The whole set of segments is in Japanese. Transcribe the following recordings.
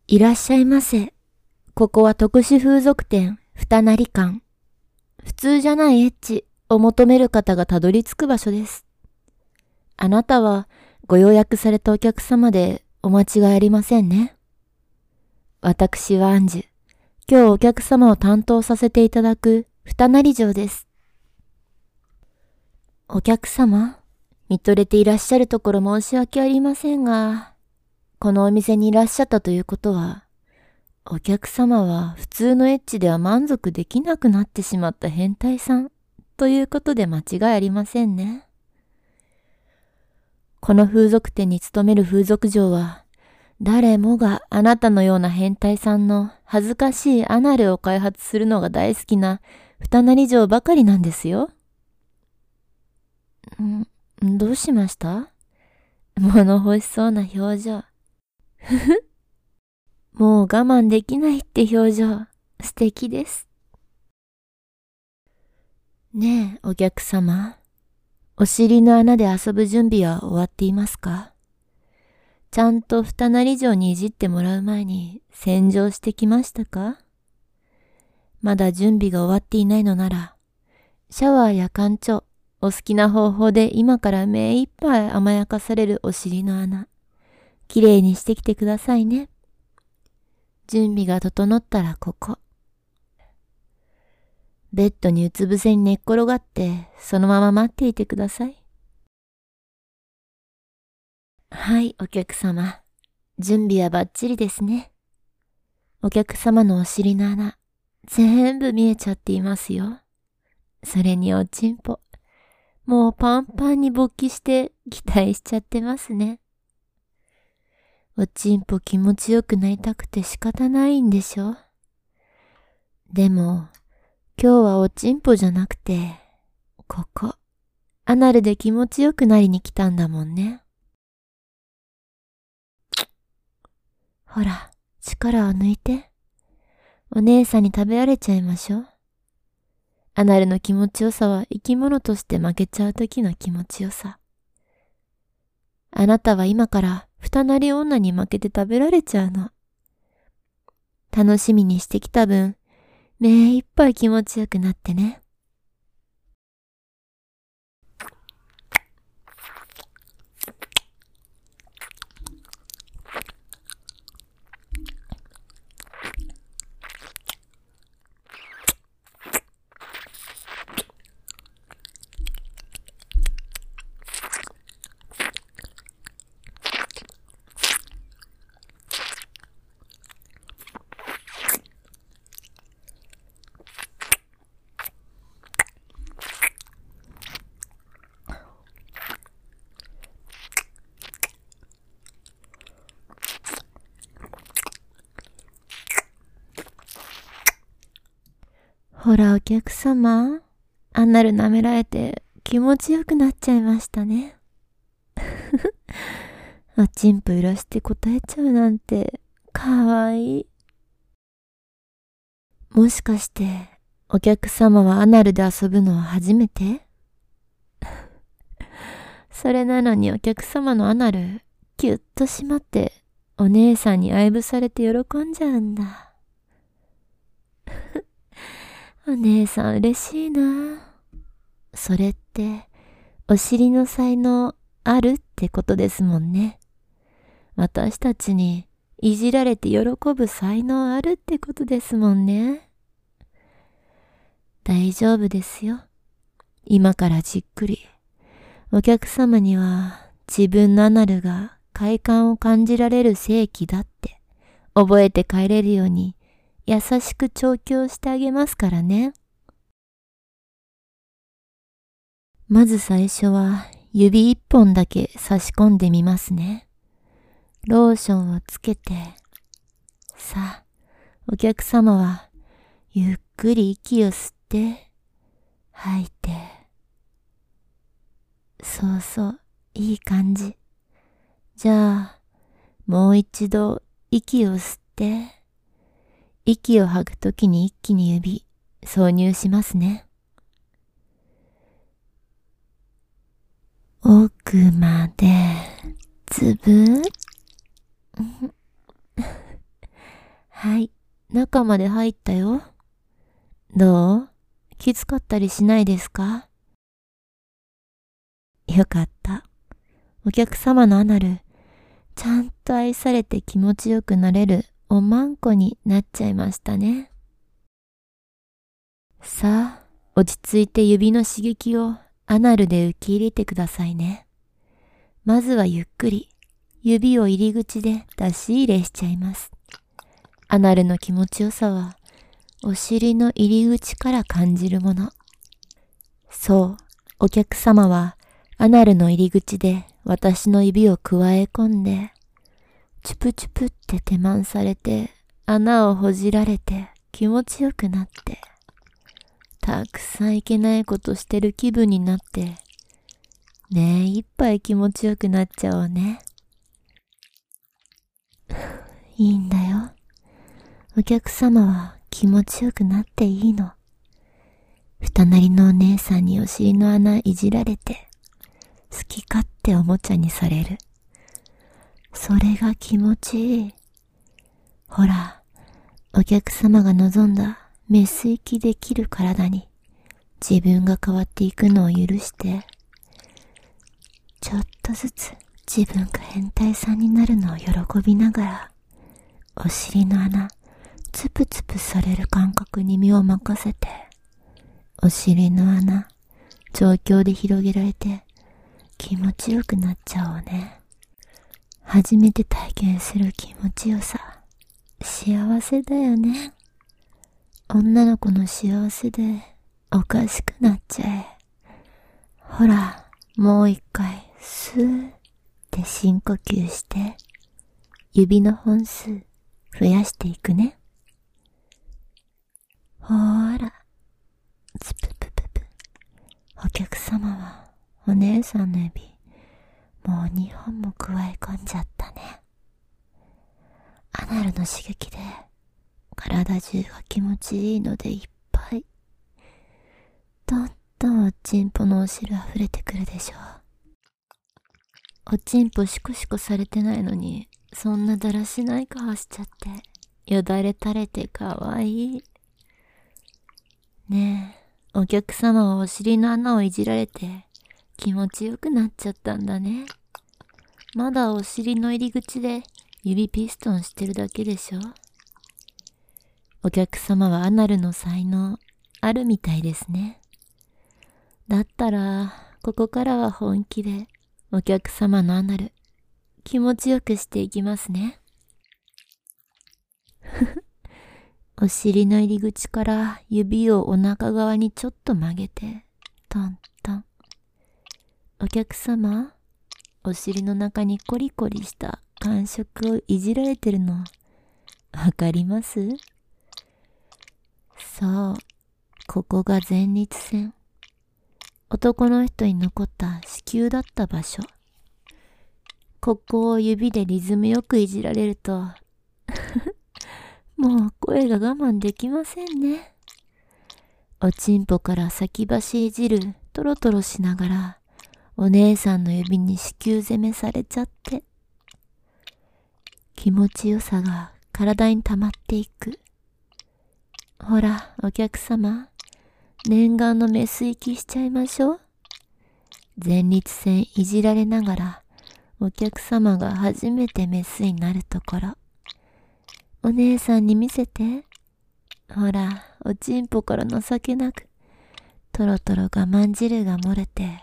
いらっしゃいませ。ここは特殊風俗店、二成館。普通じゃないエッチを求める方がたどり着く場所です。あなたはご予約されたお客様でお間違いありませんね。私はアンジュ。今日お客様を担当させていただく二成城です。お客様、見とれていらっしゃるところ申し訳ありませんが、このお店にいらっしゃったということは、お客様は普通のエッチでは満足できなくなってしまった変態さんということで間違いありませんね。この風俗店に勤める風俗嬢は、誰もがあなたのような変態さんの恥ずかしいアナルを開発するのが大好きな二成嬢ばかりなんですよ。どうしました？物欲しそうな表情。ふふ。もう我慢できないって表情。素敵です。ねえ、お客様。お尻の穴で遊ぶ準備は終わっていますか？ちゃんと二成城にいじってもらう前に洗浄してきましたか？まだ準備が終わっていないのなら、シャワーやカチョ、お好きな方法で今から目いっぱい甘やかされるお尻の穴、きれいにしてきてくださいね。準備が整ったらここ。ベッドにうつ伏せに寝っ転がって、そのまま待っていてください。はい、お客様。準備はバッチリですね。お客様のお尻の穴、全部見えちゃっていますよ。それにおちんぽ。もうパンパンに勃起して期待しちゃってますね。おちんぽ気持ちよくなりたくて仕方ないんでしょ？でも、今日はおちんぽじゃなくて、ここ、アナルで気持ちよくなりに来たんだもんね。ほら、力を抜いて。お姉さんに食べられちゃいましょう。アナルの気持ちよさは生き物として負けちゃう時の気持ちよさ。あなたは今から二なり女に負けて食べられちゃうの。楽しみにしてきた分、目いっぱい気持ちよくなってね。ほらお客様、アナル舐められて気持ちよくなっちゃいましたね。おちんぽ揺らして答えちゃうなんて、かわいい。もしかして、お客様はアナルで遊ぶのは初めて？それなのにお客様のアナル、キュッと締まって、お姉さんに愛撫されて喜んじゃうんだ。お姉さん嬉しいな。それって、お尻の才能あるってことですもんね。私たちにいじられて喜ぶ才能あるってことですもんね。大丈夫ですよ。今からじっくり。お客様には自分のアナルが快感を感じられる性器だって覚えて帰れるように優しく調教してあげますからね。まず最初は指一本だけ差し込んでみますね。ローションをつけて、さあ、お客様はゆっくり息を吸って、吐いて。そうそう、いい感じ。じゃあ、もう一度息を吸って、息を吐くときに一気に指、挿入しますね。奥まで、つぶはい、中まで入ったよ。どう？きつかったりしないですか？よかった。お客様のアナル、ちゃんと愛されて気持ちよくなれるおまんこになっちゃいましたね。さあ、落ち着いて指の刺激をアナルで受け入れてくださいね。まずはゆっくり指を入り口で出し入れしちゃいます。アナルの気持ちよさはお尻の入り口から感じるもの。そう、お客様はアナルの入り口で私の指をくわえ込んで、チュプチュプって手満されて、穴をほじられて気持ちよくなって、たくさんいけないことしてる気分になって、ねえ、一杯気持ちよくなっちゃおうね。いいんだよ。お客様は気持ちよくなっていいの。二なりのお姉さんにお尻の穴いじられて、好き勝手おもちゃにされる。それが気持ちいい。ほら、お客様が望んだメス息できる体に自分が変わっていくのを許して、ちょっとずつ自分が変態さんになるのを喜びながら、お尻の穴、つぷつぷされる感覚に身を任せて、お尻の穴、状況で広げられて気持ちよくなっちゃおうね。初めて体験する気持ちよさ、幸せだよね。女の子の幸せでおかしくなっちゃえ。ほら、もう一回スーって深呼吸して、指の本数増やしていくね。ほーら、つぷぷぷぷ。お客様はお姉さんの指もう2本も加え込んじゃったね。アナルの刺激で体中が気持ちいいのでいっぱい。どんどんおちんぽのお汁溢れてくるでしょう。おちんぽシコシコされてないのに、そんなだらしない顔しちゃって、よだれ垂れてかわいい。ねえ、お客様はお尻の穴をいじられて気持ちよくなっちゃったんだね。まだお尻の入り口で指ピストンしてるだけでしょ。お客様はアナルの才能あるみたいですね。だったらここからは本気でお客様のアナル気持ちよくしていきますね。お尻の入り口から指をお腹側にちょっと曲げてトントン。お客様、お尻の中にコリコリした感触をいじられてるのわかります？そう、ここが前立腺。男の人に残った子宮だった場所。ここを指でリズムよくいじられるともう声が我慢できませんね。おちんぽから先走いじるトロトロしながらお姉さんの指に子宮攻めされちゃって、気持ちよさが体に溜まっていく。ほらお客様、念願のメス息しちゃいましょう。前立腺いじられながらお客様が初めてメスになるところ、お姉さんに見せて。ほら、おちんぽから情けなくトロトロ我慢汁が漏れて、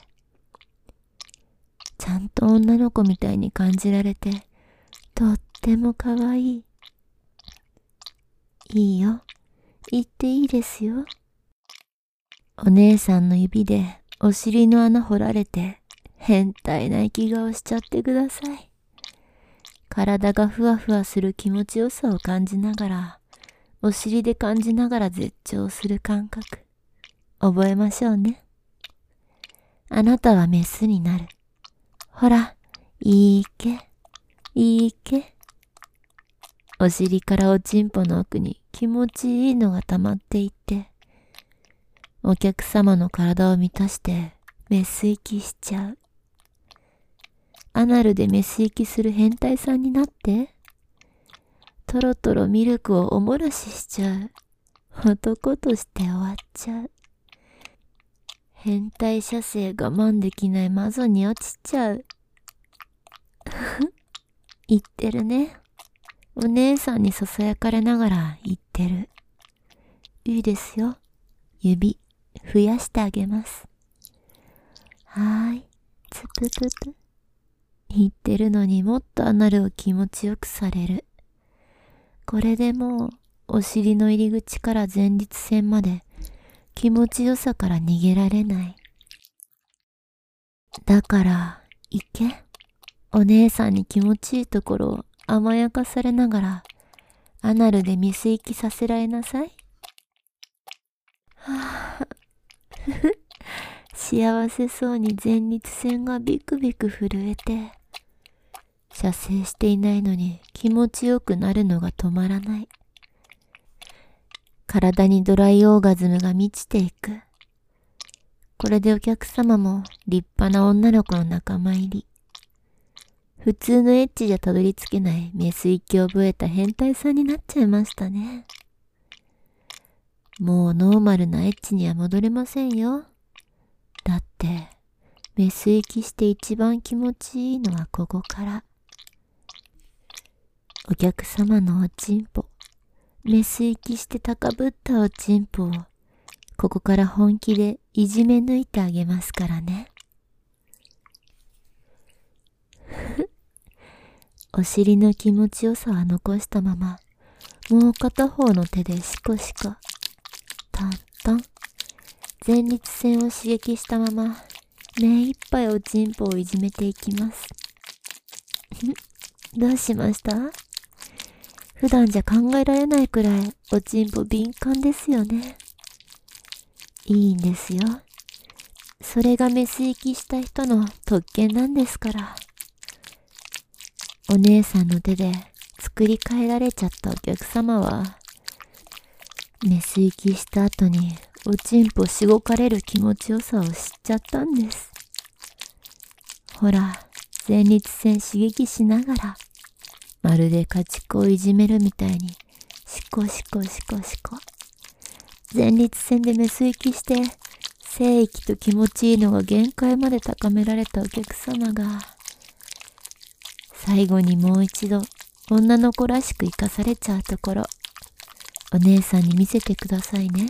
ちゃんと女の子みたいに感じられて、とってもかわいい。いいよ、言っていいですよ。お姉さんの指でお尻の穴掘られて変態な息顔しちゃってください。体がふわふわする気持ちよさを感じながら、お尻で感じながら絶頂する感覚、覚えましょうね。あなたはメスになる。ほら、いいけ、いいけ。お尻からおちんぽの奥に気持ちいいのが溜まっていって、お客様の体を満たしてメス息しちゃう。アナルでメス息する変態さんになって。 とろとろミルクをおもらししちゃう。男として終わっちゃう。変態射精我慢できないマゾに落ちちゃう。言ってるね。お姉さんに囁かれながら言ってる。いいですよ。指、増やしてあげます。はーい、つぷぷぷ。言ってるのにもっとアナルを気持ちよくされる。これでもう、お尻の入り口から前立腺まで気持ちよさから逃げられない。だから、行け。お姉さんに気持ちいいところを甘やかされながら、アナルで未遂期させられなさい。はぁ幸せそうに前立腺がビクビク震えて、射精していないのに気持ちよくなるのが止まらない。体にドライオーガズムが満ちていく。これでお客様も立派な女の子の仲間入り。普通のエッチじゃたどり着けないメス域を覚えた変態さんになっちゃいましたね。もうノーマルなエッチには戻れませんよ。だって、メス域して一番気持ちいいのはここから。お客様のおちんぽ、メス域して高ぶったおちんぽを、ここから本気でいじめ抜いてあげますからね。お尻の気持ちよさは残したまま、もう片方の手でシコシコ、トントン、前立腺を刺激したまま、目いっぱいおちんぽをいじめていきます。どうしました？普段じゃ考えられないくらいおちんぽ敏感ですよね。いいんですよ。それがメス域した人の特権なんですから。お姉さんの手で作り変えられちゃったお客様は、メス域した後におちんぽしごかれる気持ちよさを知っちゃったんです。ほら、前立腺刺激しながら、まるで家畜をいじめるみたいに、シコシコシコシコ。前立腺でメス域して、精液と気持ちいいのが限界まで高められたお客様が、最後にもう一度女の子らしく生かされちゃうところ、お姉さんに見せてくださいね。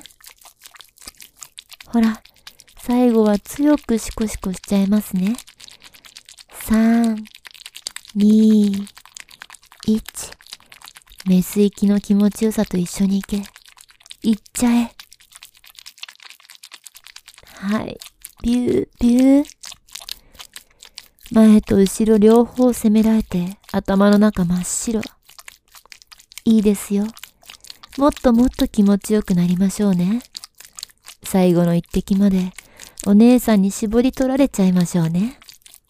ほら、最後は強くシコシコしちゃいますね。3、2、1。メス域の気持ちよさと一緒に行け。行っちゃえ。はい。ビュー、ビュー。前と後ろ両方攻められて頭の中真っ白。いいですよ。もっともっと気持ちよくなりましょうね。最後の一滴までお姉さんに絞り取られちゃいましょうね。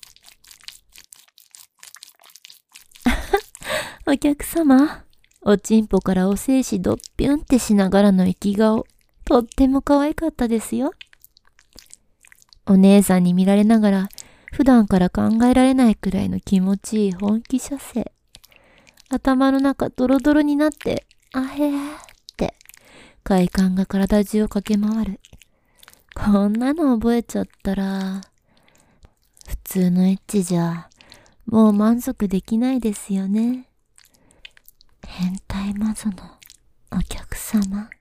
お客様、おちんぽからお精子どっぴゅんってしながらの生き顔、とっても可愛かったですよ。お姉さんに見られながら、普段から考えられないくらいの気持ちいい本気射精。頭の中ドロドロになって、あへーって、快感が体中を駆け回る。こんなの覚えちゃったら、普通のエッチじゃ、もう満足できないですよね。変態マゾのお客様。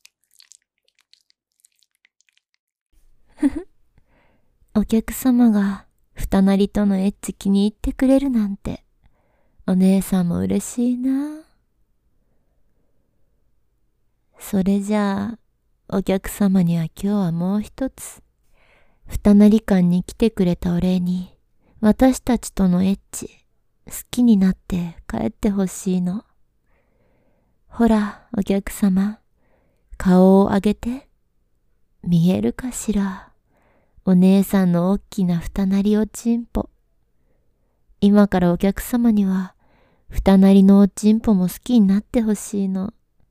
お客様が二なりとのエッチ気に入ってくれるなんて、お姉さんも嬉しいな。それじゃあ、お客様には今日はもう一つ、二なり館に来てくれたお礼に、私たちとのエッチ、好きになって帰ってほしいの。ほら、お客様、顔を上げて。見えるかしら。お姉さんのおっきな二なりおちんぽ。今からお客様には、二なりのおちんぽも好きになってほしいの。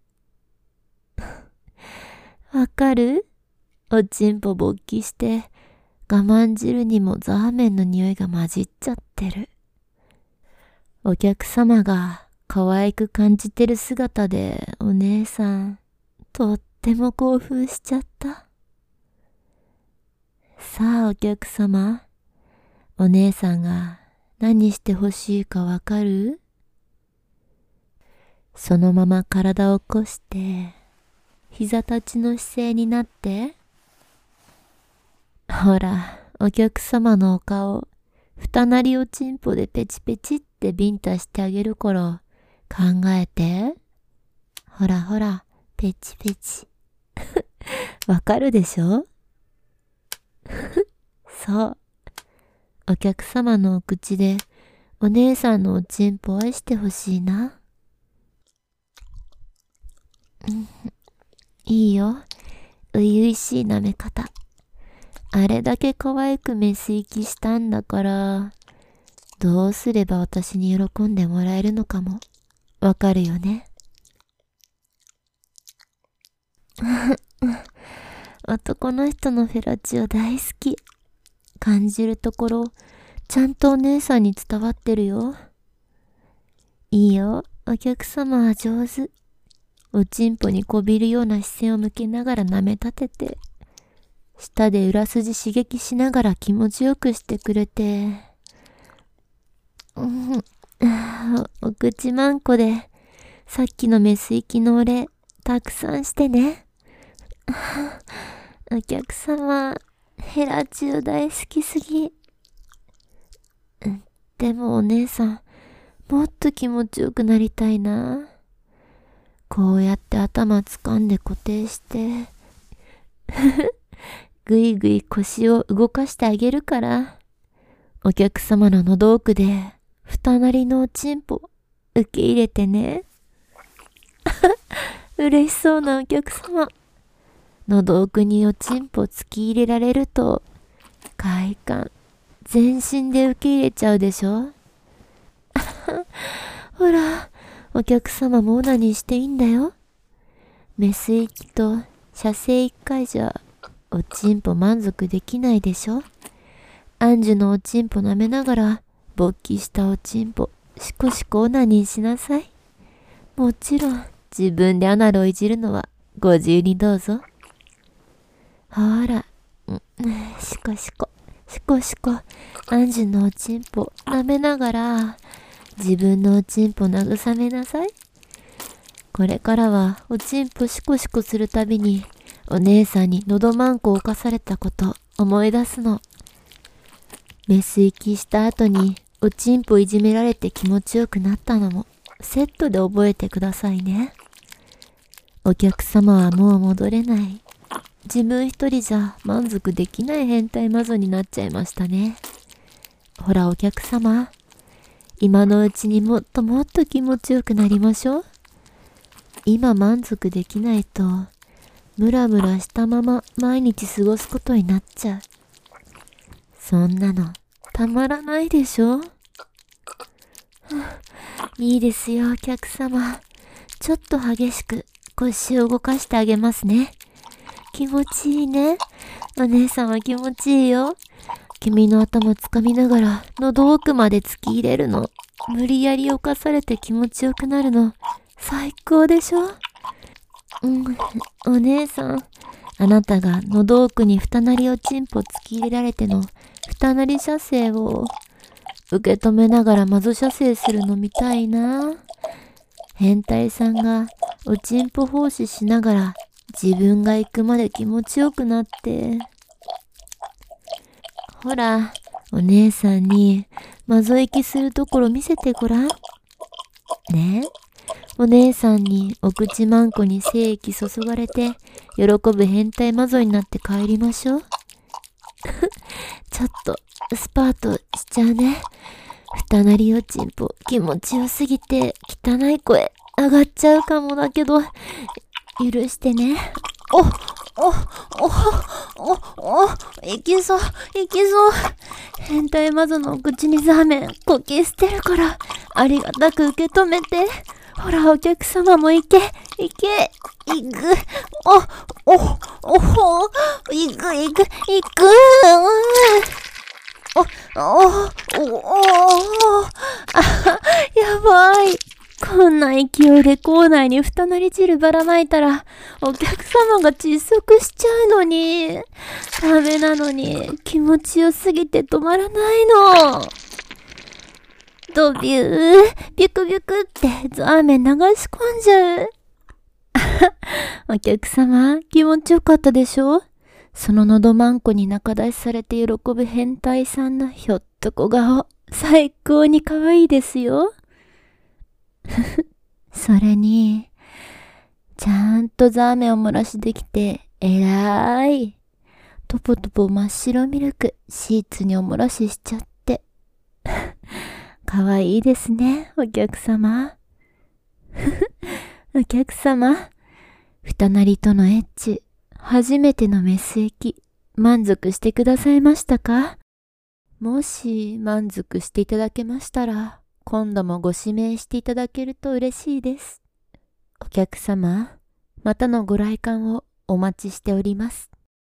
わかる？おちんぽ勃起して、我慢汁にもザーメンの匂いが混じっちゃってる。お客様が可愛く感じてる姿でお姉さん、とっても興奮しちゃった。さあお客様、お姉さんが何してほしいかわかる？そのまま体を起こして、膝立ちの姿勢になって。ほら、お客様のお顔、二なりおちんぽでペチペチってビンタしてあげる頃、考えて。ほらほら、ペチペチ。わかるでしょ？そう。お客様のお口で、お姉さんのおちんぽを愛してほしいな。いいよ。ういういしい舐め方。あれだけ可愛くメス息したんだから、どうすれば私に喜んでもらえるのかも、わかるよね。男の人のフェラチオ大好き。感じるところ、ちゃんとお姉さんに伝わってるよ。いいよ、お客様は上手。おちんぽにこびるような視線を向けながら舐め立てて、舌で裏筋刺激しながら気持ちよくしてくれて、お口まんこで、さっきのメス息のお礼、たくさんしてね。お客様、ヘラチオ大好きすぎ。でもお姉さん、もっと気持ちよくなりたいな。こうやって頭掴んで固定して、ぐいぐい腰を動かしてあげるから、お客様の喉奥で二なりのおちんぽ受け入れてね。嬉しそうなお客様。喉奥におちんぽ突き入れられると、快感、全身で受け入れちゃうでしょ。ほら、お客様もオナニーしていいんだよ。メス息と射精1回じゃ、おちんぽ満足できないでしょ。アンジュのおちんぽ舐めながら、勃起したおちんぽ、シコシコオナニーしなさい。もちろん、自分でアナルをいじるのは、ご自由にどうぞ。ほら、シコシコ、シコシコ、アンジュのおちんぽ舐めながら、自分のおちんぽ慰めなさい。これからはおちんぽシコシコするたびに、お姉さんに喉まんこを犯されたこと思い出すの。メス息した後におちんぽいじめられて気持ちよくなったのもセットで覚えてくださいね。お客様はもう戻れない。自分一人じゃ満足できない変態魔女になっちゃいましたね。ほらお客様、今のうちにもっともっと気持ちよくなりましょう。今満足できないと、ムラムラしたまま毎日過ごすことになっちゃう。そんなのたまらないでしょ。いいですよお客様。ちょっと激しく腰を動かしてあげますね。気持ちいいね。お姉さんは気持ちいいよ。君の頭つかみながら喉奥まで突き入れるの。無理やり侵されて気持ちよくなるの。最高でしょ。お姉さん。あなたが喉奥に二なりおちんぽ突き入れられての二なり射精を受け止めながら魔女射精するの見たいな。変態さんがおちんぽ奉仕しながら自分が行くまで気持ちよくなって。ほら、お姉さんに魔女行きするところ見せてごらん。ねえ、お姉さんにお口まんこに精液注がれて喜ぶ変態魔女になって帰りましょう。ちょっとスパートしちゃうね。二なりおちんぽ気持ちよすぎて汚い声上がっちゃうかもだけど、許してね。いきそう。変態魔女のお口にザーメン、こき捨てるから、ありがたく受け止めて。ほら、お客様も行く。やばい。 こんな勢いで校内に二なり汁ばらまいたら、お客様が窒息しちゃうのに。ダメなのに、気持ちよすぎて止まらないの。ドビュー、ビュクビュクってザーメン流し込んじゃう。お客様、気持ちよかったでしょ？その喉まんこに仲出しされて喜ぶ変態さんのひょっとこ顔、最高に可愛いですよ。それに、ちゃんとザーメンを漏らしできて、えらーい。トポトポ真っ白ミルク、シーツにお漏らししちゃって。可愛いですね、お客様。お客様、二なりとのエッチ、初めてのメス液、満足してくださいましたか？もし満足していただけましたら、今度もご指名していただけると嬉しいです。お客様、またのご来館をお待ちしております。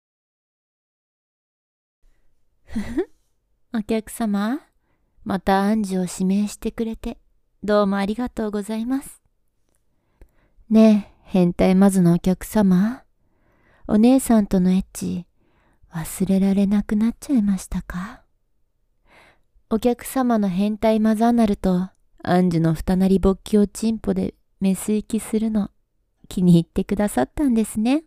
お客様、またアンジュを指名してくれて、どうもありがとうございます。ねえ、変態マズのお客様、お姉さんとのエッチ、忘れられなくなっちゃいましたか？お客様の変態マザーナルと、アンジュの二なり勃起をチンポでメス行きするの、気に入ってくださったんですね。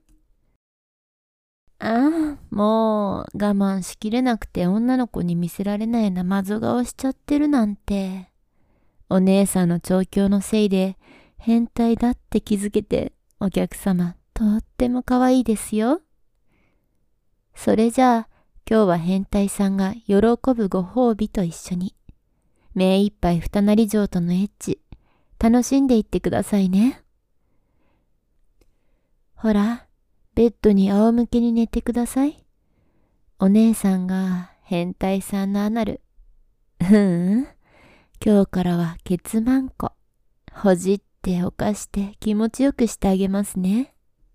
ああ、もう我慢しきれなくて女の子に見せられないようなマゾ顔しちゃってるなんて。お姉さんの調教のせいで変態だって気づけて、お客様とっても可愛いですよ。それじゃあ、今日は変態さんが喜ぶご褒美と一緒に、目いっぱい二なり嬢とのエッチ、楽しんでいってくださいね。ほら、ベッドに仰向けに寝てください。お姉さんが変態さんのアナル。今日からはケツマンコ。ほじっておかして気持ちよくしてあげますね。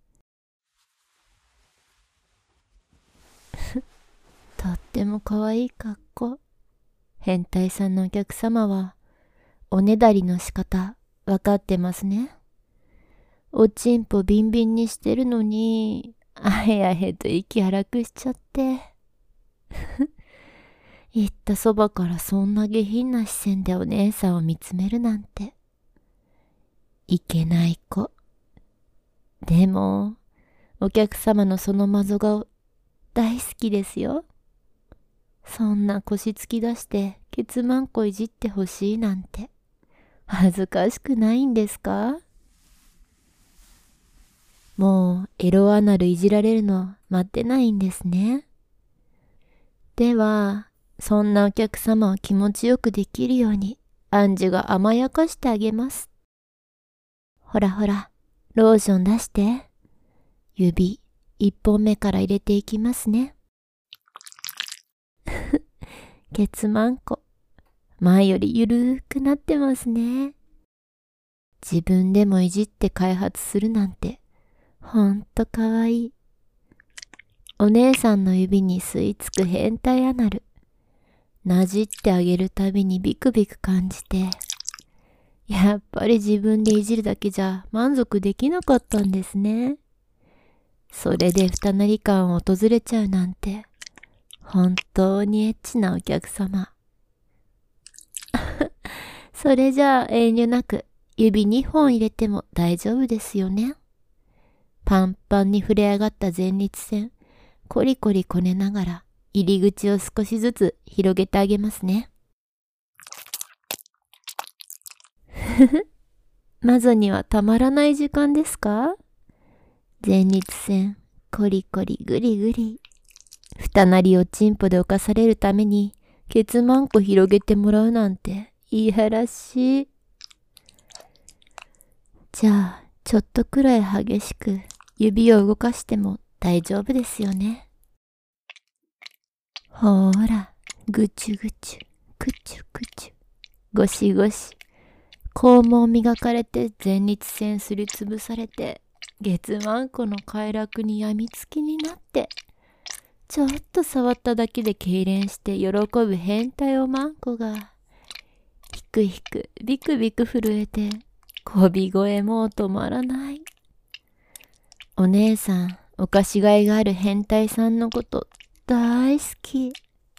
とっても可愛い格好。変態さんのお客様は、おねだりの仕方、わかってますね。おちんぽビンビンにしてるのに、あへあへと息荒くしちゃって。言ったそばからそんな下品な視線でお姉さんを見つめるなんて。いけない子。でも、お客様のそのマゾ顔、大好きですよ。そんな腰突き出してケツマンコいじってほしいなんて恥ずかしくないんですか？もうエロアナルいじられるの待ってないんですね。では、そんなお客様を気持ちよくできるようにアンジュが甘やかしてあげます。ほらほら、ローション出して。指一本目から入れていきますね。ケツマンコ、前よりゆるーくなってますね。自分でもいじって開発するなんて、ほんとかわいい。お姉さんの指に吸い付く変態アナル。なじってあげるたびにビクビク感じて、やっぱり自分でいじるだけじゃ満足できなかったんですね。それで二なり感を訪れちゃうなんて、本当にエッチなお客様。それじゃあ遠慮なく指2本入れても大丈夫ですよね。パンパンに触れ上がった前立腺、コリコリこねながら入り口を少しずつ広げてあげますね。マゾにはたまらない時間ですか？前立腺、コリコリグリグリ。二なりをチンポで犯されるためにケツマンコ広げてもらうなんていやらしい。じゃあちょっとくらい激しく指を動かしても大丈夫ですよね。ほーら、ぐちゅぐちゅ、くちゅくちゅ、ゴシゴシ。肛門磨かれて前立腺すりつぶされて、月マンコの快楽にやみつきになって、ちょっと触っただけで痙攣して喜ぶ変態おまんこが、ひくひくビクビク震えてこび声も止まらない。お姉さん、お菓子がいがある変態さんのこと大好き。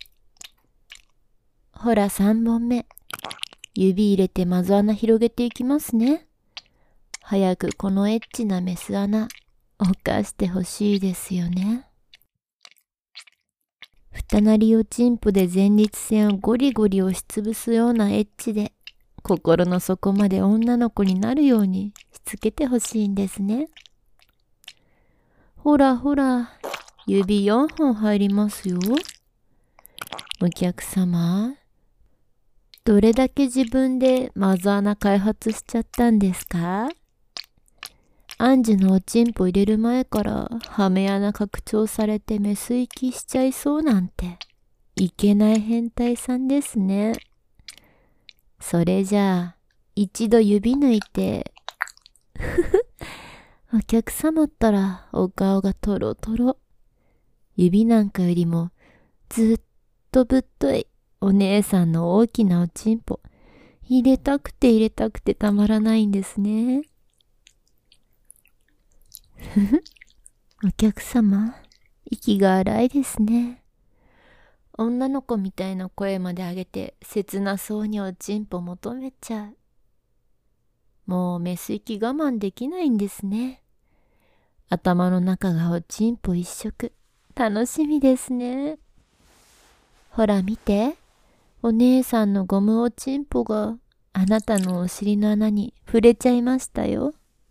ほら3本目。指入れてマゾ穴広げていきますね。早くこのエッチなメス穴、犯してほしいですよね。二なりおちんぽで前立腺をゴリゴリ押しつぶすようなエッチで、心の底まで女の子になるようにしつけてほしいんですね。ほらほら、指4本入りますよ。お客様、どれだけ自分でマゾ穴開発しちゃったんですか？アンジュのおちんぽ入れる前からハメ穴拡張されてメス行きしちゃいそうなんていけない変態さんですね。それじゃあ一度指抜いてお客様ったらお顔がトロトロ。指なんかよりもずっとぶっといお姉さんの大きなおちんぽ入れたくてたまらないんですね。お客様、息が荒いですね。女の子みたいな声まで上げて切なそうにおちんぽ求めちゃう。もうメス息我慢できないんですね。頭の中がおちんぽ一色。楽しみですね。ほら見て。お姉さんのゴムおちんぽがあなたのお尻の穴に触れちゃいましたよ。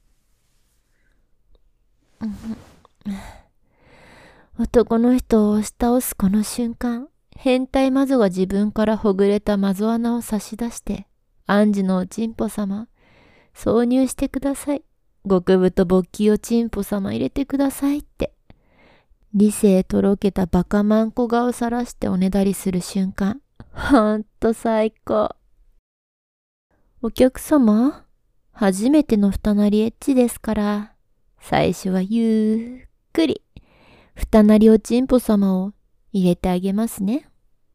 男の人を押し倒すこの瞬間、変態魔女が自分からほぐれたマゾ穴を差し出して、アンジュのおちんぽ様、挿入してください。極太勃起おちんぽ様入れてくださいって。理性とろけたバカマンコ顔さらしておねだりする瞬間、ほんと最高。お客様、初めての二なりエッチですから、最初はゆっくり、二なりおちんぽ様を入れてあげますね。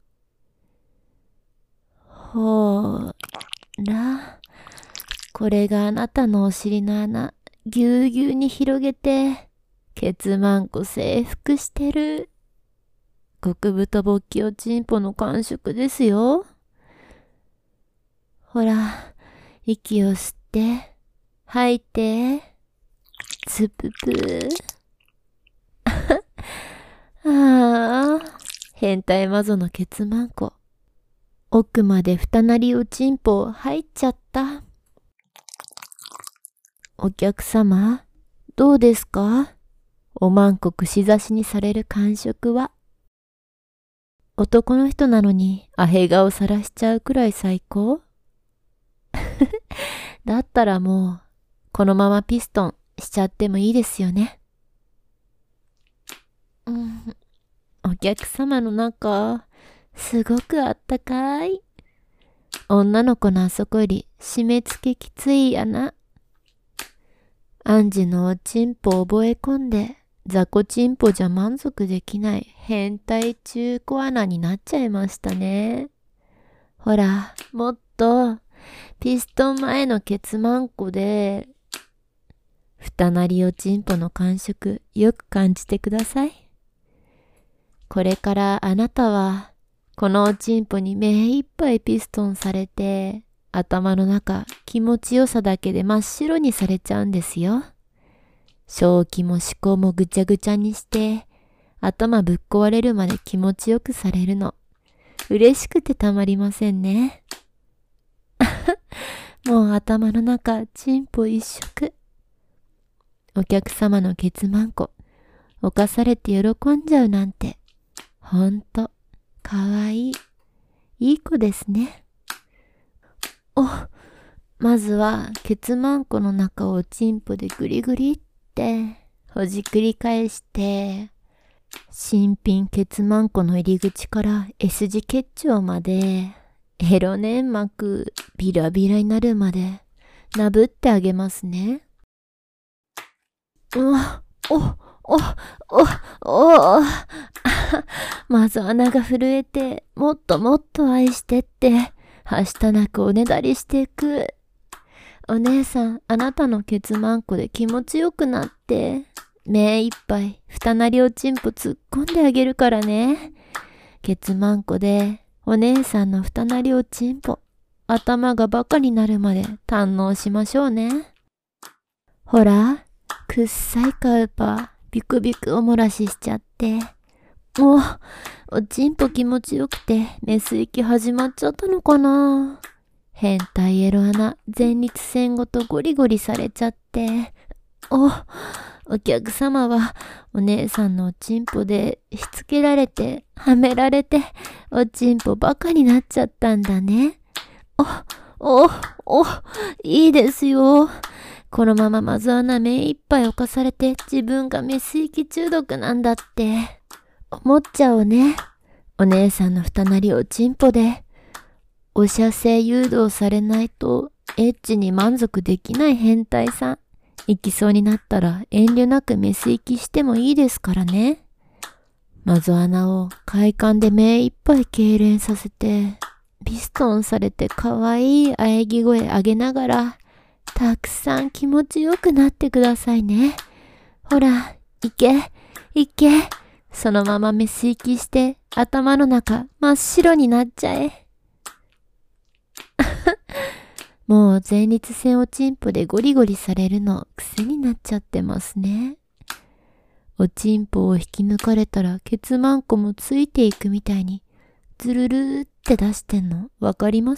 ほーら、これがあなたのお尻の穴、ぎゅうぎゅうに広げて、ケツマンコ征服してる。極太勃起おちんぽの感触ですよ。ほら、息を吸って、吐いて、つぷぷ。ああ、変態魔女のケツマンコ。奥まで二なりおちんぽ入っちゃった。お客様、どうですか？おまんこ串刺しにされる感触は。男の人なのにアヘ顔さらしちゃうくらい最高？だったらもう、このままピストンしちゃってもいいですよね。お客様の中、すごくあったかい。女の子のあそこより締め付けきつい穴。アンジュのおちんぽ覚え込んで、雑魚ちんぽじゃ満足できない変態中古穴になっちゃいましたね。ほら、もっと、ピストン前のケツマンコで、二なりおちんぽの感触よく感じてください。これからあなたは、このおちんぽに目いっぱいピストンされて、頭の中気持ちよさだけで真っ白にされちゃうんですよ。正気も思考もぐちゃぐちゃにして、頭ぶっ壊れるまで気持ちよくされるの。嬉しくてたまりませんね。もう頭の中チンポ一色。お客様のケツマンコ、犯されて喜んじゃうなんて、ほんと、かわいい。いい子ですね。まずは、ケツマンコの中をチンポでグリグリって、ほじくり返して、新品ケツマンコの入り口から S 字結腸まで、エロ粘膜ビラビラになるまで、なぶってあげますね。まず穴が震えて、もっともっと愛してって、はしたなくおねだりしていく。 お姉さん、あなたのケツマンコで気持ちよくなって、目いっぱい、二なりおちんぽ突っ込んであげるからね。ケツマンコで、お姉さんの二なりおちんぽ、頭がバカになるまで堪能しましょうね。ほら、くっさいカウパ、ビクビクおもらししちゃって。もう、おちんぽ気持ちよくて、メス行き始まっちゃったのかな。変態エロ穴、前立腺ごとゴリゴリされちゃって。お客様は、お姉さんのおちんぽでしつけられて、はめられて、おちんぽバカになっちゃったんだね。いいですよ。このままマゾ穴目いっぱい侵されて、自分がメス行き中毒なんだって、思っちゃうね。お姉さんの二なりおちんぽで、お射精誘導されないと、エッチに満足できない変態さん。行きそうになったら遠慮なくメス行きしてもいいですからね。マゾ穴を快感で目いっぱい痙攣させて、ピストンされて可愛い喘ぎ声上げながら、たくさん気持ちよくなってくださいね。ほら、行け。そのままメス行きして頭の中真っ白になっちゃえ。もう前立腺おちんぽでゴリゴリされるの癖になっちゃってますね。おちんぽを引き抜かれたらケツマンコもついていくみたいにズルルって出してんのわかります？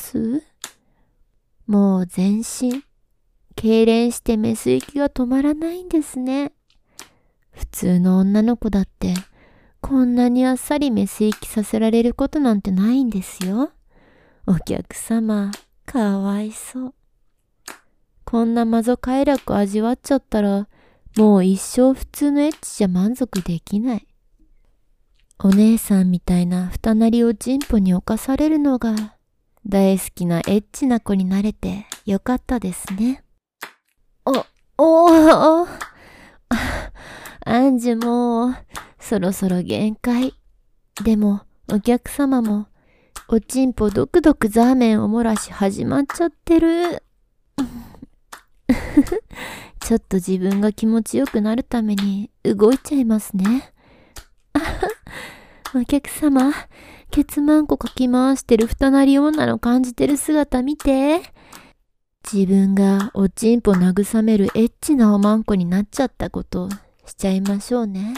もう全身痙攣してメス行きが止まらないんですね。普通の女の子だってこんなにあっさりメス行きさせられることなんてないんですよ。お客様、かわいそう。こんなマゾ快楽味わっちゃったら、もう一生普通のエッチじゃ満足できない。お姉さんみたいな二なりおちんぽに侵されるのが、大好きなエッチな子になれてよかったですね。アンジュもう、そろそろ限界。でも、お客様も、おちんぽドクドクザーメンおもらし始まっちゃってる。ちょっと自分が気持ちよくなるために動いちゃいますね。お客様、ケツマンコかき回してる二なり女の感じてる姿見て。自分がおちんぽ慰めるエッチなおまんこになっちゃったことしちゃいましょうね。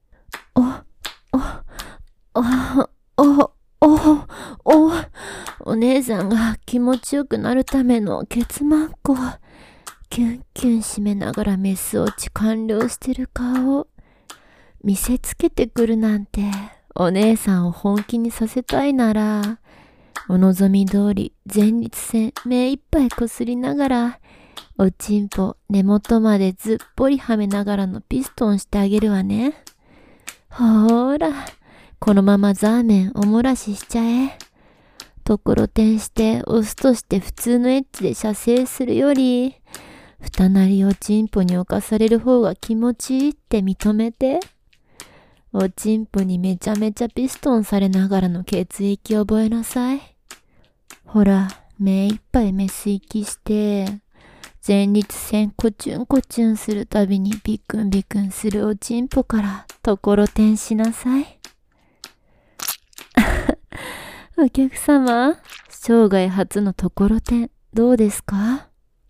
お姉さんが気持ちよくなるためのケツマンコをキュンキュン締めながらメス落ち完了してる顔を見せつけてくるなんて、お姉さんを本気にさせたいなら、お望み通り前立腺目いっぱいこすりながら、おちんぽ根元までずっぽりはめながらのピストンしてあげるわね。ほーら、このままザーメンおもらししちゃえ。ところてんしてオスとして普通のエッチで射精するより、二なりおちんぽに侵される方が気持ちいいって認めて。おちんぽにめちゃめちゃピストンされながらの血液覚えなさい。ほら、目いっぱいメス息して、前立腺コチュンコチュンするたびにビクンビクンするおちんぽからところてんしなさい。お客様、生涯初のところてんどうですか？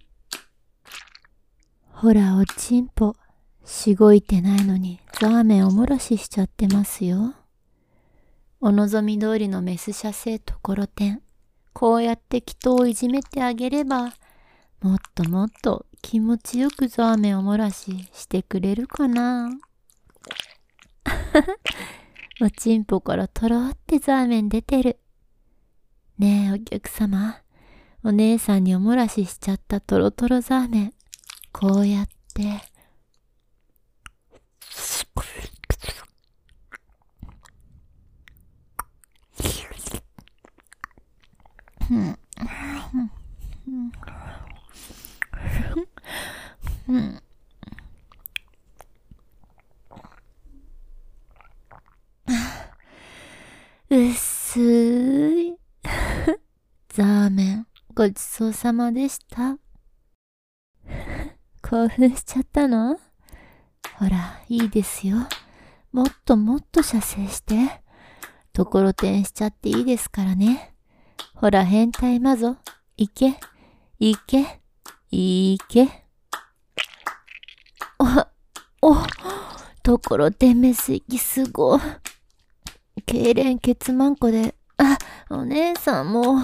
ほらおちんぽ、しごいてないのにザーメンおもらししちゃってますよ。お望み通りのメス射精ところてん。こうやって人をいじめてあげれば、もっともっと気持ちよくザーメンおもらししてくれるかな。おちんぽからとろってザーメン出てる。ねえお客様、お姉さんにおもらししちゃったトロトロザーメン、こうやって、うっすーい。ザーメン、ごちそうさまでした。 興奮しちゃったの？ほら、いいですよ。もっともっと射精して。ところてんしちゃっていいですからね。ほら、変態魔女。いけ、いけ、いけ。お、ところてんめす息すご。痙攣ケツマンコで、お姉さんも、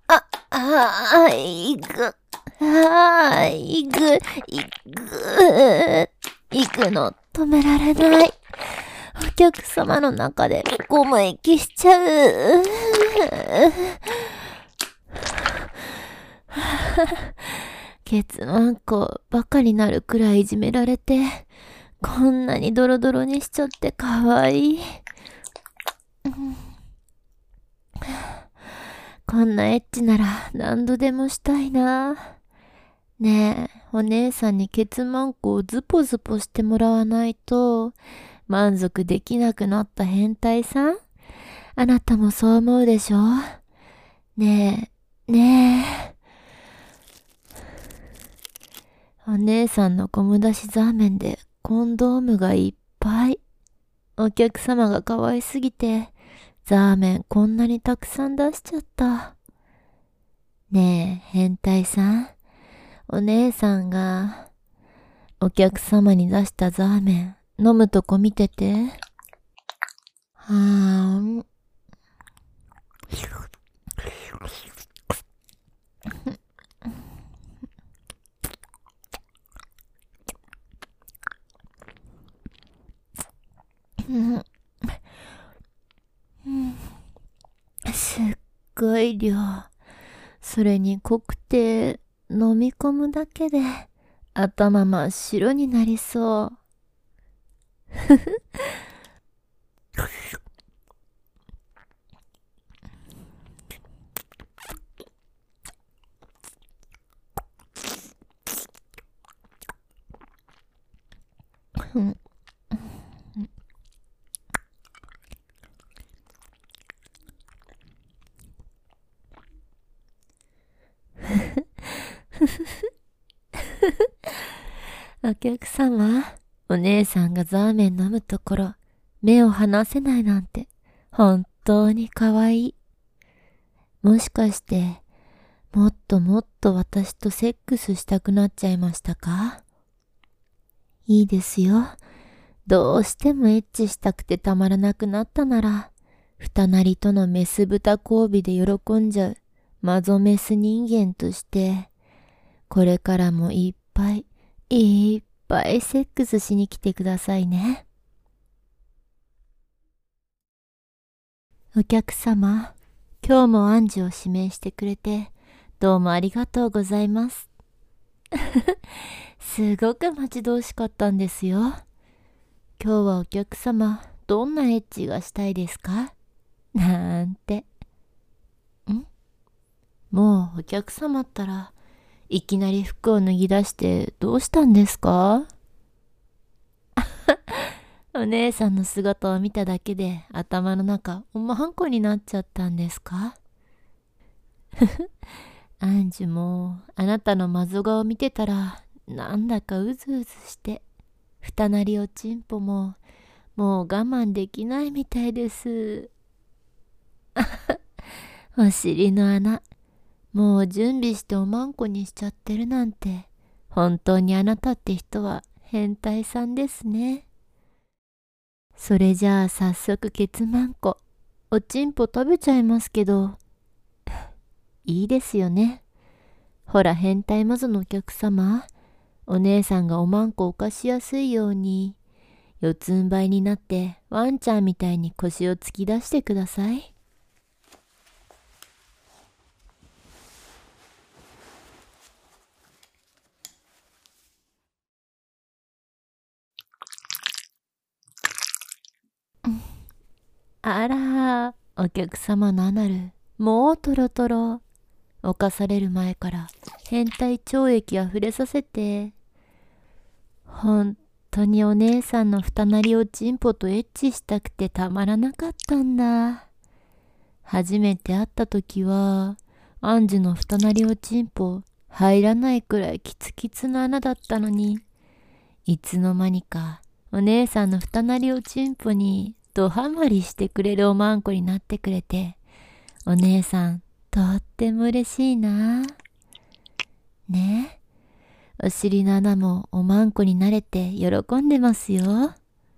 いく。行くの止められない。お客様の中でゴム息しちゃう。ケツマンコバカになるくらいいじめられて、こんなにドロドロにしちゃってかわいい。こんなエッチなら何度でもしたいな。ねえ、お姉さんにケツマンコをズポズポしてもらわないと満足できなくなった変態さん。あなたもそう思うでしょ？ねえ、ねえ。お姉さんのゴム出しザーメンでコンドームがいっぱい。お客様が可愛すぎて、ザーメンこんなにたくさん出しちゃった。ねえ、変態さん。お姉さんがお客様に出したザーメン飲むとこ見てて。はーん。すっごい量。それに濃くて飲み込むだけで頭真っ白になりそう。お客様、お姉さんがザーメン飲むところ、目を離せないなんて、本当に可愛い。もしかして、もっともっと私とセックスしたくなっちゃいましたか？いいですよ。どうしてもエッチしたくてたまらなくなったなら、二なりとのメス豚交尾で喜んじゃうマゾメス人間として、これからもいっぱいセックスしに来てくださいね。お客様、今日もアンジュを指名してくれて、どうもありがとうございます。すごく待ち遠しかったんですよ。今日はお客様、どんなエッチがしたいですか？なんて。もうお客様ったら、いきなり服を脱ぎ出してどうしたんですか？お姉さんの姿を見ただけで頭の中おまんこになっちゃったんですか？アンジュもあなたのマゾ顔を見てたらなんだかうずうずして、二なりおちんぽももう我慢できないみたいです。お尻の穴、もう準備しておまんこにしちゃってるなんて、本当にあなたって人は変態さんですね。それじゃあ早速ケツマンコ、おちんぽ食べちゃいますけど、いいですよね。ほら変態魔女のお客様、お姉さんがおまんこを犯しやすいように、四つん這いになってワンちゃんみたいに腰を突き出してください。あら、お客様のアナル、もうトロトロ。犯される前から変態懲役あふれさせて。本当にお姉さんの二なりおちんぽとエッチしたくてたまらなかったんだ。初めて会った時は、アンジュの二なりおちんぽ入らないくらいキツキツの穴だったのに、いつの間にかお姉さんの二なりおちんぽにドハマりしてくれるおまんこになってくれて、お姉さんとっても嬉しいな。ねえ、お尻の穴もおまんこになれて喜んでますよ。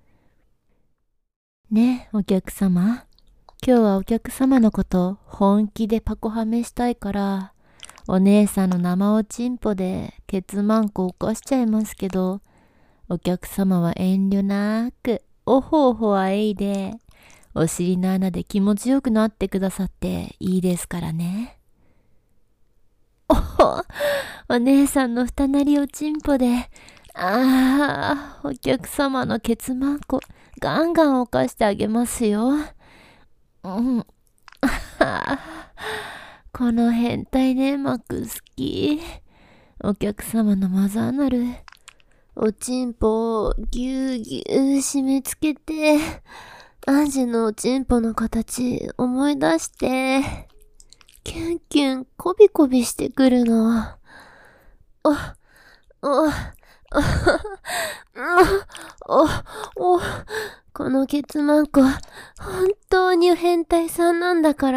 ねえ、お客様。今日はお客様のこと本気でパコはめしたいから、お姉さんの生おちんぽでケツマンコ起こしちゃいますけど、お客様は遠慮なくおほおほあえいで、お尻の穴で気持ちよくなってくださっていいですからね。おほ、お姉さんの二なりおちんぽで、お客様のケツマンコガンガン犯してあげますよ。この変態粘膜好き。お客様のマザーナル、おちんぽをぎゅうぎゅう締め付けて、アンジェのおちんぽの形思い出して、キュンキュンコビコビしてくるの。このケツマンコ、本当に変態さんなんだから。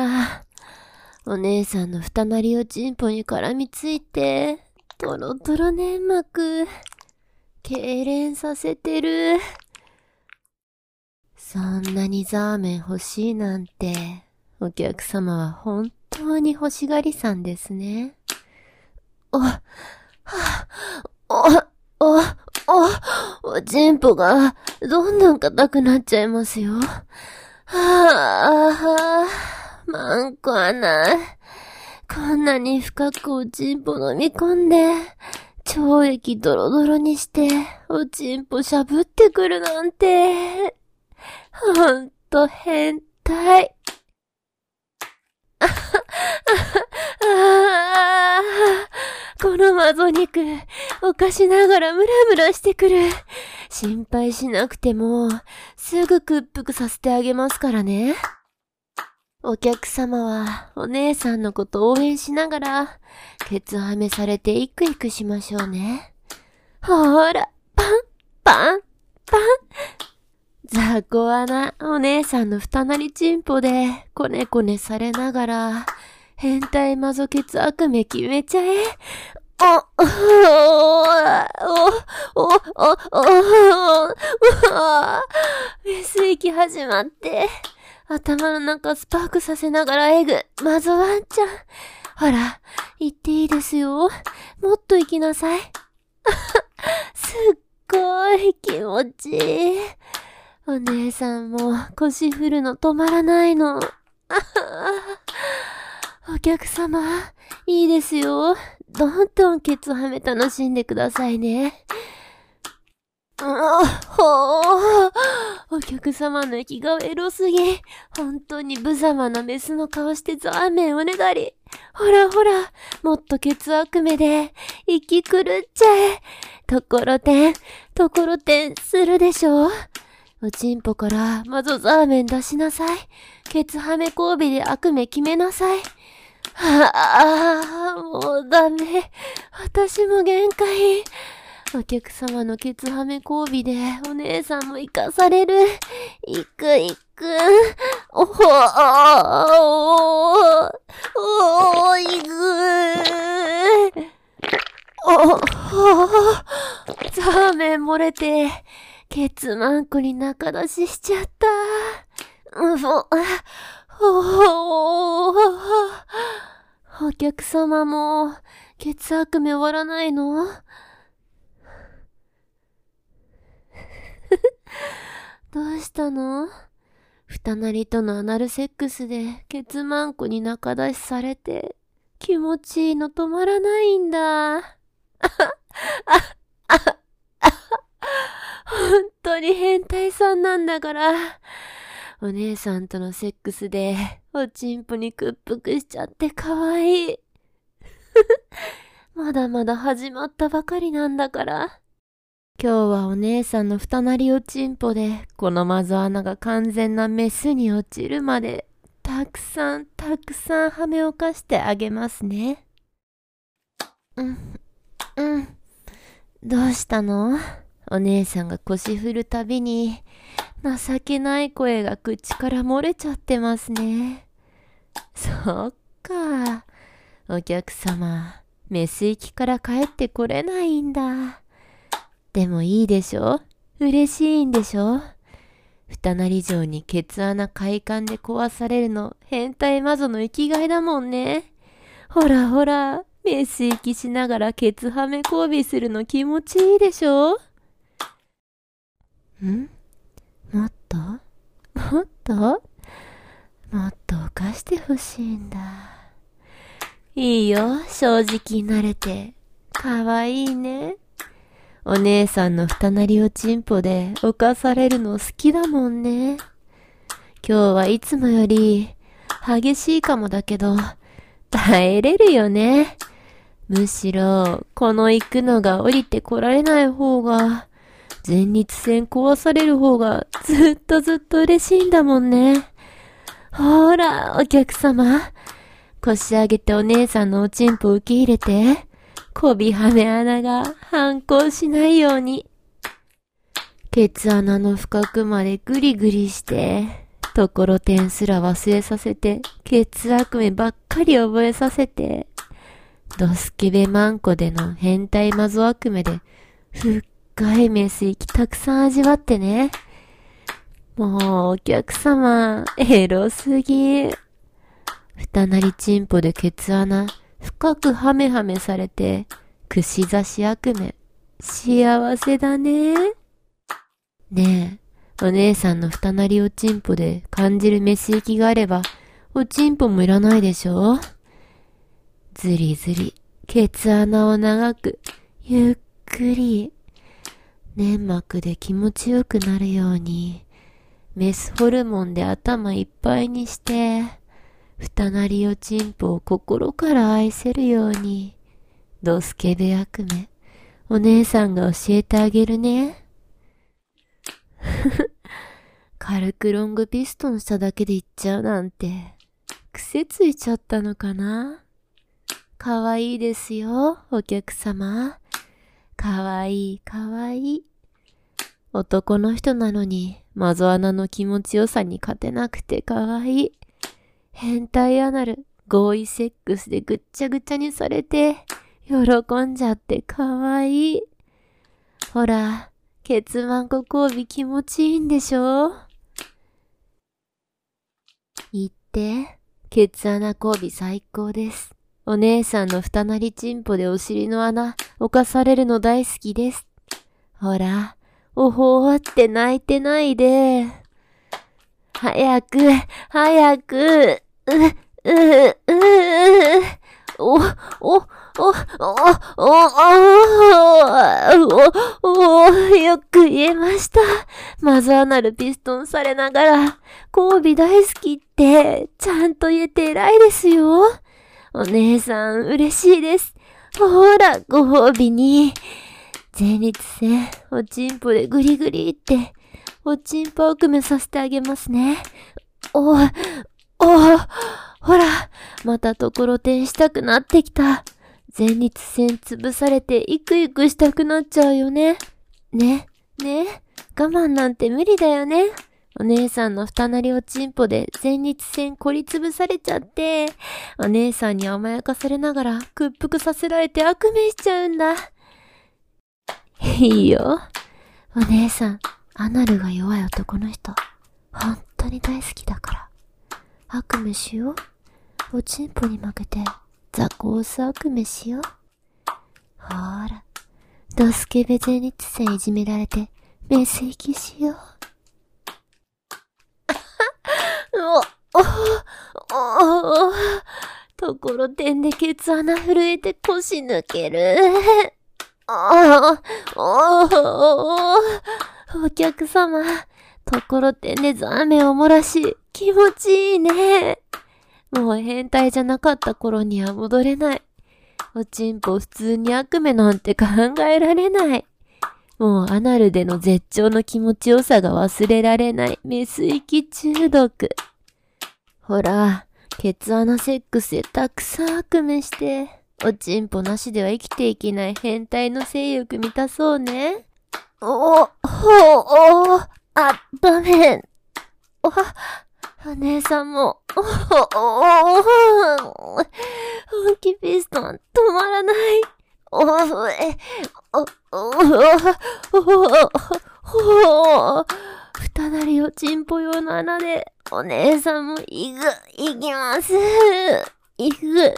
お姉さんの二なりおちんぽに絡みついて、トロトロ粘膜、痙攣させてる。そんなにザーメン欲しいなんて、お客様は本当に欲しがりさんですね。おちんぽがどんどん硬くなっちゃいますよ。マンコ穴。こんなに深くおちんぽ飲み込んで、腸液ドロドロにして、おちんぽしゃぶってくるなんて。ほんと変態。このマゾ肉、犯しながらムラムラしてくる。心配しなくても、すぐ屈服させてあげますからね。お客様は、お姉さんのこと応援しながら、ケツはめされてイクイクしましょうね。ほーら、パン、パン、パン。雑魚穴、お姉さんの二なりちんぽで、こねこねされながら、変態マゾケツ悪夢決めちゃえ。メス息始まって、頭の中スパークさせながらエグ、マゾワンちゃん。ほら、言っていいですよ。もっと行きなさい。すっごい気持ちいい。お姉さんも腰振るの止まらないの。お客様、いいですよ。どんどんケツはめ楽しんでくださいね。お客様の息がエロすぎ。本当に無様なメスの顔してザーメンおねだり。ほらほら、もっとケツ悪夢で、息狂っちゃえ。ところてんするでしょ。おちんぽからマゾザーメン出しなさい。ケツはめ交尾で悪夢決めなさい。もうダメ。私も限界。お客様のケツはめ交尾でお姉さんも生かされる。いく。おほおいく。ザーメン漏れて、ケツマンコに中出ししちゃった。お客様も、ケツ悪夢終わらないの？どうしたの？二なりとのアナルセックスでケツマンコに中出しされて気持ちいいの止まらないんだ。本当に変態さんなんだから。お姉さんとのセックスでおちんぽに屈服しちゃってかわいい。まだまだ始まったばかりなんだから。今日はお姉さんの二なりおちんぽで、このマゾ穴が完全なメスに落ちるまで、たくさんはめをかしてあげますね。 うん、うん。どうしたの？お姉さんが腰振るたびに、情けない声が口から漏れちゃってますね。そっか。お客様、メス行きから帰ってこれないんだ。でもいいでしょ？嬉しいんでしょ？二なり城にケツ穴快感で壊されるの変態魔女の生きがいだもんね。ほらほら、メス行きしながらケツはめ交尾するの気持ちいいでしょ？もっともっともっと犯してほしいんだ。いいよ、正直になれて。かわいいね。お姉さんの二なりおちんぽで犯されるの好きだもんね。今日はいつもより激しいかもだけど、耐えれるよね。むしろ、この行くのが降りてこられない方が、前立腺壊される方がずっとずっと嬉しいんだもんね。ほら、お客様。腰上げてお姉さんのおちんぽ受け入れて。こびはめ穴が反抗しないように。ケツ穴の深くまでグリグリして、ところてんすら忘れさせて、ケツ悪夢ばっかり覚えさせて、ドスケベマンコでの変態マゾ悪夢で、深いメス息たくさん味わってね。もうお客様、エロすぎ。二なりチンポでケツ穴、深くハメハメされて、串刺し悪夢、幸せだね。ねえ、お姉さんの二なりおちんぽで感じるメス息があれば、おちんぽもいらないでしょ？ずりずり、ケツ穴を長く、ゆっくり、粘膜で気持ちよくなるように、メスホルモンで頭いっぱいにして、二なりおちんぽを心から愛せるように、ドスケベ悪夢、お姉さんが教えてあげるね。軽くロングピストンしただけで言っちゃうなんて、癖ついちゃったのかな？かわいいですよ、お客様。かわいい、かわいい。男の人なのに、マゾ穴の気持ちよさに勝てなくてかわいい。変態アナル、合意セックスでぐっちゃぐちゃにされて、喜んじゃってかわいい。ほら、ケツマンコ交尾気持ちいいんでしょ？言って、ケツ穴交尾最高です。お姉さんの二なりチンポでお尻の穴、犯されるの大好きです。ほら、おほーって泣いてないで。早く、早く、お、お、お、よく言えました。マザーなるピストンされながら、交尾大好きって、ちゃんと言えて偉いですよ。お姉さん、嬉しいです。ほら、ご褒美に。前立腺、おちんぽでグリグリって、おちんぽをくめさせてあげますね。ほら、またところてんしたくなってきた。前立腺潰されてイクイクしたくなっちゃうよね。ね、我慢なんて無理だよね。お姉さんの二なりおちんぽで前立腺凝りつぶされちゃって、お姉さんに甘やかされながら屈服させられて悪夢しちゃうんだ。いいよ。お姉さん、アナルが弱い男の人、本当に大好きだから。悪夢しよう。おちんぽに負けて、ザコース悪夢しよう。ほーら、ドスケベ前立腺いじめられて、メス息しよう。ところてんでケツ穴震えて腰抜ける。お客様、ところてんでザメを漏らし、気持ちいいね。もう変態じゃなかった頃には戻れない。おちんぽ普通に悪夢なんて考えられない。もうアナルでの絶頂の気持ちよさが忘れられないメス息中毒。ほら、ケツ穴セックスでたくさん悪夢して。 おちんぽなしでは生きていけない変態の性欲満たそうね。ダメ。お姉さんも、本気ピストン止まらない。二なりおちんぽ用の穴で、お姉さんもいきます。いく。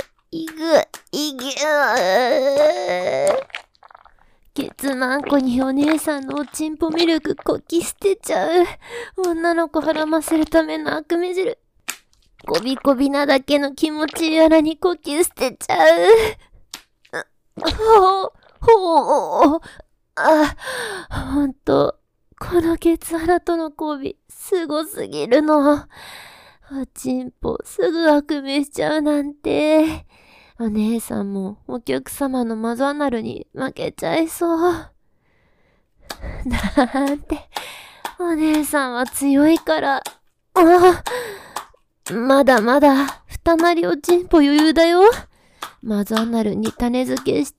ケツマンコにお姉さんのおちんぽミルクこき捨てちゃう。女の子はらませるための悪目汁。こびこびなだけの気持ちいい穴にこき捨てちゃう。ほんと、このケツ穴との交尾、すごすぎるの。おちんぽ、すぐ悪名しちゃうなんて。お姉さんもお客様のマザナルに負けちゃいそう。なんて、お姉さんは強いから。まだまだ、二なりおちんぽ余裕だよ。マザナルに種付けして。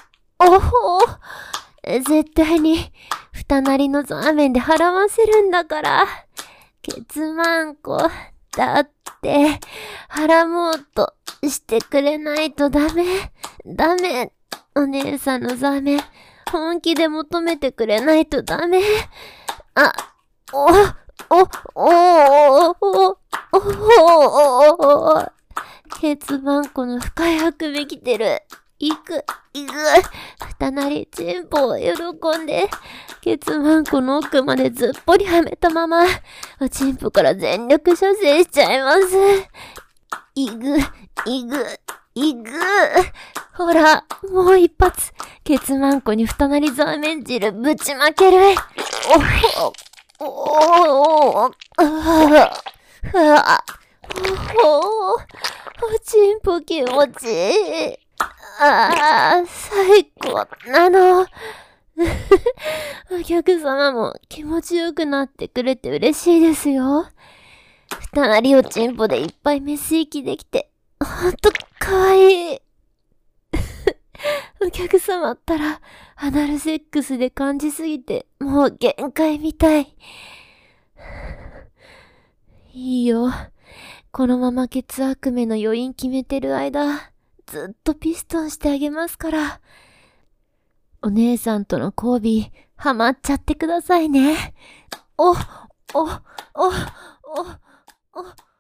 絶対に、二なりのザーメンで払わせるんだから。ケツマンコ、だって、払もうとしてくれないとダメ。お姉さんのザーメン、本気で求めてくれないとダメ。ケツマンコの深い悪夢来てる。いく。二なりチンポを喜んで、ケツマンコの奥までずっぽりはめたまま、おチンポから全力射精しちゃいます。いぐ。ほら、もう一発。ケツマンコに二なりザーメン汁ぶちまける。おちんぽ気持ちいい。最高なの。お客様も気持ちよくなってくれて嬉しいですよ。二なりおちんぽでいっぱいメス息できて、ほんとかわいい。お客様ったら、アナルセックスで感じすぎて、もう限界みたい。いいよ。このままケツ悪夢の余韻決めてる間、ずっとピストンしてあげますから。お姉さんとの交尾、ハマっちゃってくださいね。お。